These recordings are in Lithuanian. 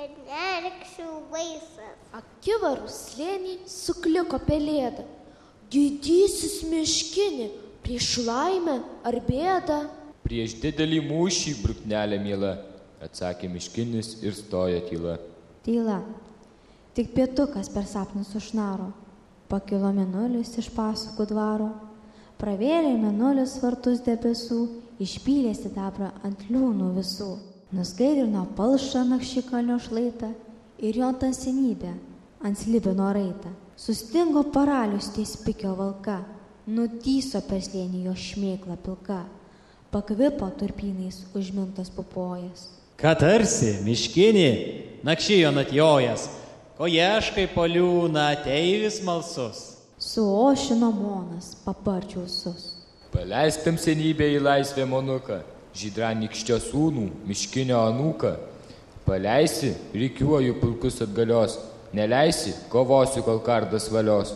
velniarikščių vaisas. Akivarų slėnį sukliko pelėda. Didysis miškini, prieš laimę ar bėdą? Prieš didelį mūšį, bruknelė miela, atsakė miškinis ir stojo tyla. Tyla. Tik pietukas per sapnus sušnaro. Pakilo mėnulis iš pasukų dvaro. Pravėrė mėnulis vartus debesų, išpylė sidabrą ant liūnų visų. Nuskaidrino palšą nakšikalnio šlaitą ir jo tansenybę ant slibino raitą. Sustingo paralius ties pikio valka, nutyso per slėnį jo šmėkla pilka. Pakvipo turpynais užmintas pupojas. Ką tarsi, miškinį, nakšyjo natjojas, ko ieškai po liūną, ateivis malsus. Suošino monas paparčiausus. Paleisk tamsenybę į laisvę monuką, žydranykščio sūnų, miškinio anūką. Paleisi, rikiuoju pulkus atgalios, neleisi, kovosiu, kol kardas valios.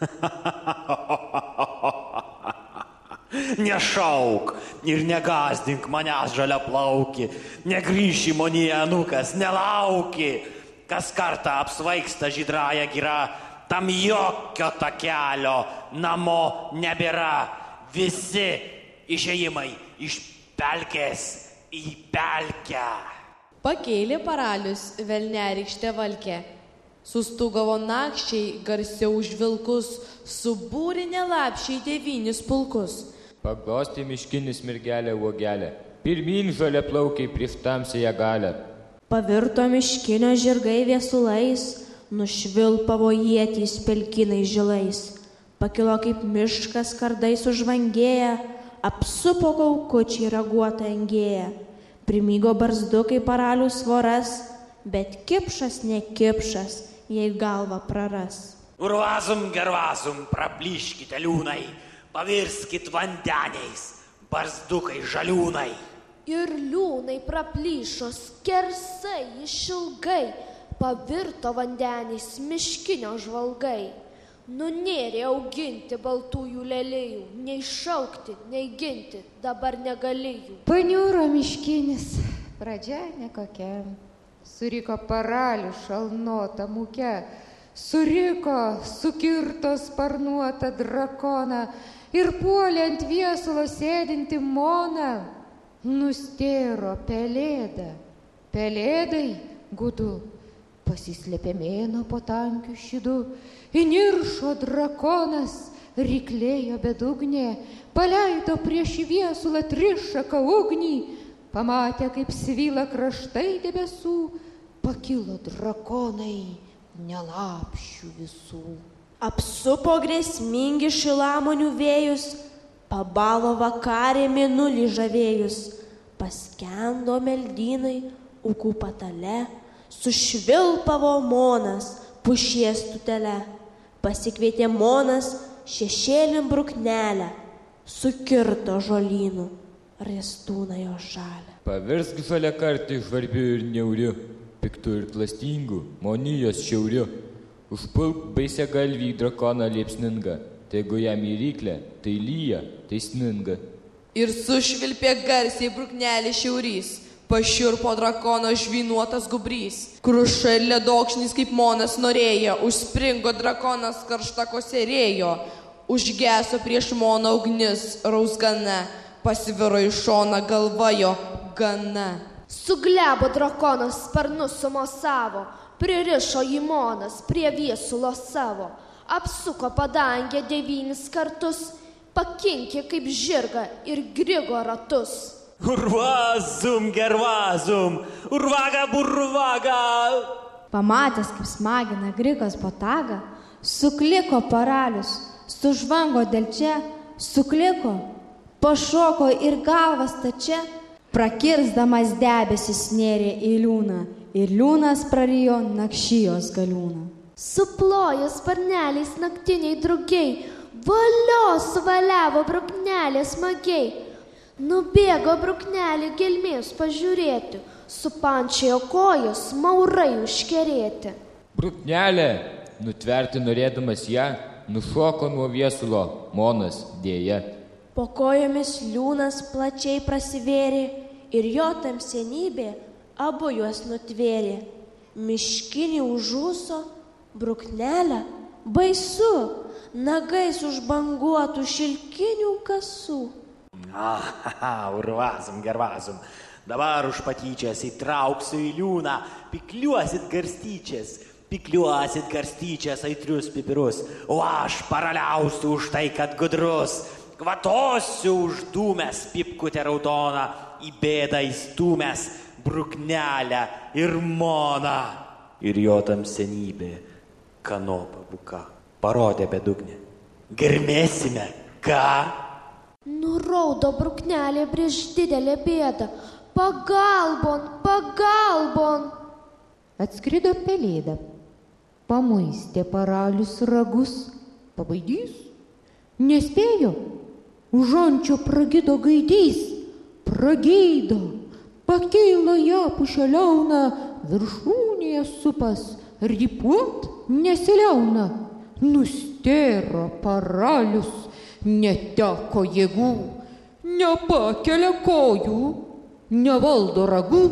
Nešauk ir negazdink manęs žalia plauki, negrįši monija anūkas, nelauki. Kas kartą apsvaigsta žydraja gira, tam jokio takelio namo nebėra. Visi išėjimai iš pelkės į pelkę. Pakėlė paralius velniarykštę valkę. Sustūgavo nakščiai garsiau už vilkus, subūrinė lapšiai 9 pulkus. Paglosti miškinis mergelę uogelę, pirmin žalia plaukiai prieš tamsiąją galę. Pavirto miškinio žirgai viesulais, nušvilpavo ietys pelkinais žilais. Pakilo kaip miškas kardais užvangėję, apsupo kaukučiai raguotą engėją. Primygo barzdukai paralius svoras, bet kipšas nekipšas, jei galva praras. Urvazum gervazum, praplyškite liūnai, pavirskit vandeniais, barzdukai žaliūnai. Ir liūnai praplyšo skersai išilgai, pavirto vandeniais miškinio žvalgai. Nunėrė auginti baltųjų lelijų, nei šaukti, nei ginti, dabar negalėjų. Paniūro miškinis, pradžia nekokia. Suriko paralių šalnota mūke, suriko sukirto sparnuotą drakoną ir puolė ant viesulo sėdinti moną. Nustėro pelėda, pelėdai gudu, pasislėpė mėno po tankių šydu, įniršo drakonas, ryklėjo bedugnė, paleido prieš viesulą trišaką ugnį, pamatė, kaip svyla kraštai debesų, pakilo drakonai nelapšių visų. Apsupo grėsmingi šilamonių vėjus, pabalo vakarė mėnulį žavėjus, paskendo meldynai ūkų patale, sušvilpavo monas pušies tutele, pasikvietė monas šešėlin bruknelę, sukirto žolynų ristūną jo žalę. Pavirsk žalia kartį žvarbiu ir niauriu, piktu ir klastingu, monijos šiauriu. Užpulk baisia galvį drakoną liepsningą, tegu jam į ryklę, tai lyja, tai sninga. Ir sušvilpė garsiai bruknelį šiaurys, pašiurpo drakono žvynuotas gubrys. Kruša ir ledokšnis kaip monas norėjo, užspringo drakonas karštakose rėjo, užgeso prieš moną ugnis rausgana, pasiviro į šoną galva jo gana. Suglebo drakonas sparnus sumosavo, pririšo jį monas prie viesulo savo, apsuko padangę 9 kartus, pakinkė kaip žirgą ir grigo ratus. Urvazum gervazum, urvaga burvaga. Pamatęs, kaip smagina grigas botagą, sukliko paralius, sužvango delčia, sukliko, pašoko ir galva stačia, prakirsdamas debesis nėrė į liūną, ir liūnas prarijo nakšijos galiūną. Suplojo sparneliais naktiniai drugiai, valio suvaliavo bruknelė smagiai. Nubėgo bruknelį gelmės pažiūrėti, supančiojo kojos maurai užkerėti. Bruknelė, nutverti norėdamas ją, nušoko nuo viesulo monas dėja. Po kojomis liūnas plačiai prasivėrė ir jo tamsenybė abu juos nutvėrė. Miškinį užuso, bruknelę, baisu, nagais užbanguotų šilkinių kasų. Urvazum, gervazum, dabar už patyčias įtrauksiu į liūną, pikliuosit garstyčias aitrius pipirus, o aš paraliausiu už tai, kad gudrus, kvatosiu uždūmęs pipkutę raudoną, į bėdą įstūmęs bruknelę ir moną. Ir jo tamsenybė, Kanopa buka, parodė bedugnę. Girmėsime, ką? Nuraudo bruknelė prieš didelę bėdą. Pagalbon, pagalbon. Atskrido pelėda, pamuistė paralius ragus, pabaidys. Nespėjo, už ančio pragydo gaidys, pragydo, pakėlo ją pušeliauna, viršūnėje supas, rypuot nesiliauna. Nustėro paralius, neteko jėgų, nepakelia kojų, nevaldo ragų.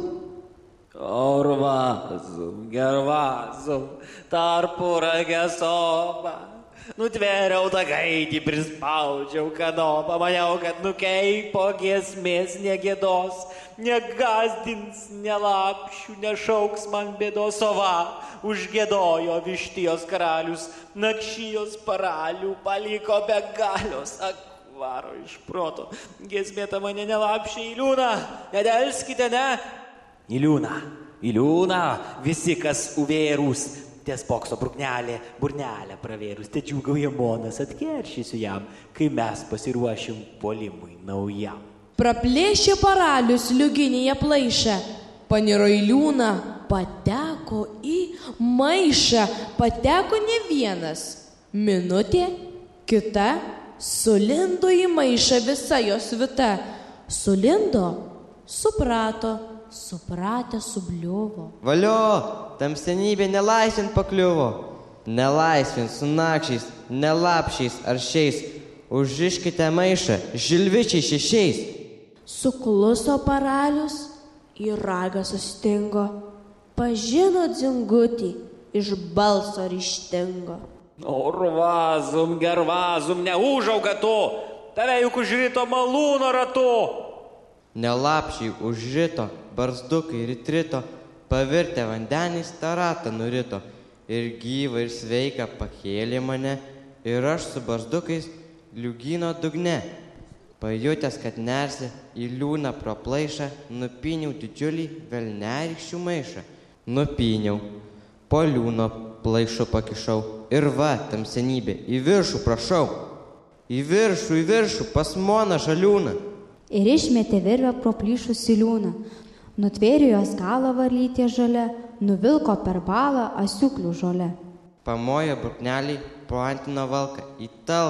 Urvazum, gervazum, tarpuragę sopą. Nutvėriau tą gaidį, prispaudžiau kanopą, maniau, kad nukeipo giesmės negėdos, negazdins, nelapšių, nešauks man bėdos, o va, užgėdojo vištijos karalius, nakšijos paralių paliko be galios, akvaro iš proto, giesmėta mane nelapšiai į liūną, nedelskite, ne? Į liūną, visi, kas uvėrus, ties pokso bruknelė, burnelę pravėrus, te džiūgauja monas, atkeršysiu jam, kai mes pasiruošim puolimui naujam. Praplėšė paralius liuginėje plaišą, paniro į liūną, pateko į maišą, pateko ne vienas. Minutė, kita, sulindo į maišą visa jos svita. Sulindo, suprato, supratę subliuvo. Valio, tamsenybė nelaisvin pakliuvo. Nelaisvin su nakšiais, nelapšiais ar šiais. Užriškite maišą, žilvičiai šešiais. Sukluso paralius, į ragą sustingo. Pažino dzingutį, iš balso ryžtingo. Urvazum, gervazum, neužauga tu, tave juk užrito malūno ratu. Nelapšiai užrito, barzdukai ritrito, pavirtę vandeniais tą ratą nurito. Ir gyva ir sveika pakėlė mane, ir aš su barzdukais liugyno dugne. Pajutęs, kad nersi į liūną pro plaišą, nupyniau didžiulį velnerykščių maišą. Nupyniau, po liūno plaišo pakišau, ir va, tamsenybė, į viršų prašau. Į viršų, pas moną žaliūną. Ir išmetė virvę pro plyšusį liūną. Nutvėrė jos galą varlytė žalia, nuvilko per balą asiuklių žolę. Pamojo brukneliai pro antino valką, į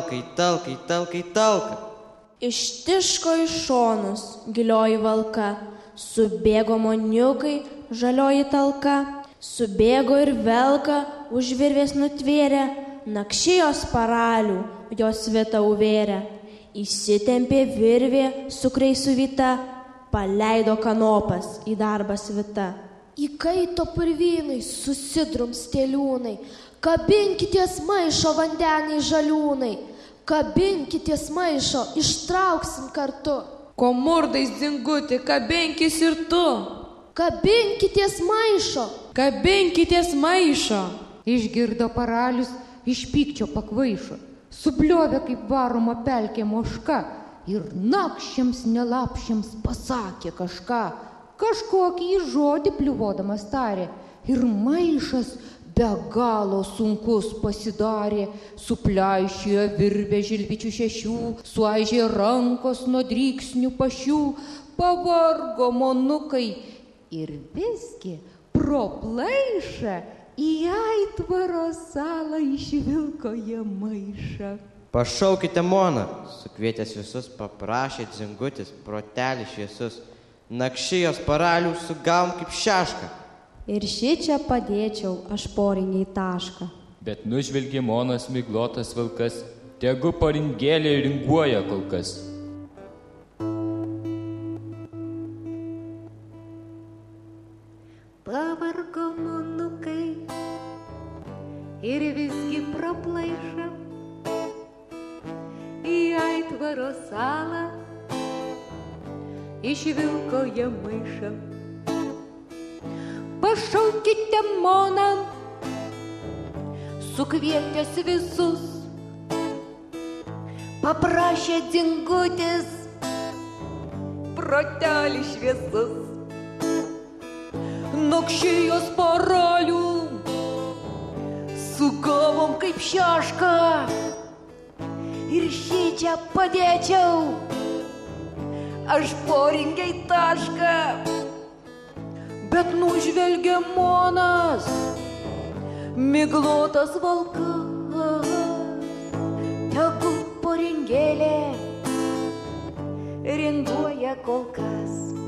talką. Ištiško į šonus gilioji valka, subėgo moniukai žalioji talka, subėgo ir velka už virvės nutvėrė, nakšijos paralių jos vietą uvėrė. Įsitempė virvė sukrai suvyta, paleido kanopas į darbą svita. Įkaito purvynai, susidrumstė liūnai, kabinkitės maišo vandeniai žaliūnai, kabinkitės maišo, ištrauksim kartu. Komurdais dzingutį, kabinkis ir tu. Kabinkitės maišo. Kabinkitės maišo. Išgirdo paralius, iš pykčio pakvaišo. Subliovė kaip varoma pelkė moška ir nakščiams nelapšiams pasakė kažką. Kažkokį žodį pliuvodamas tarė ir maišas be galo sunkus pasidarė. Supleišėjo virvė žilvičių šešių, suaižė rankos nuo dryksnių pašių, pavargo monukai ir visgi pro plaišą į aitvaro salą išvilko jie maišą. Pašaukite moną, sukvietęs visus, paprašė dzingutis, protelis šviesus. Nakšijos paralių sugavom kaip šešką. Ir šičia padėčiau aš poringiai tašką. Bet nužvelgė monas miglotas vilkas, tegu poringėlė ringuoja kol kas. Pavargo monukai ir visgi praplaiša į aitvaro salą, išvilko jam maišą. Pašaukite moną, sukvietęs visus, paprašė dingutis, protelį šviesus. Nokšėjos paralių, su galvom kaip šeška, ir šičia padėčiau aš poringiai tašką. Bet nužvelgia monas, miglotas valkas, tegu poringėlė ringuoja kol kas.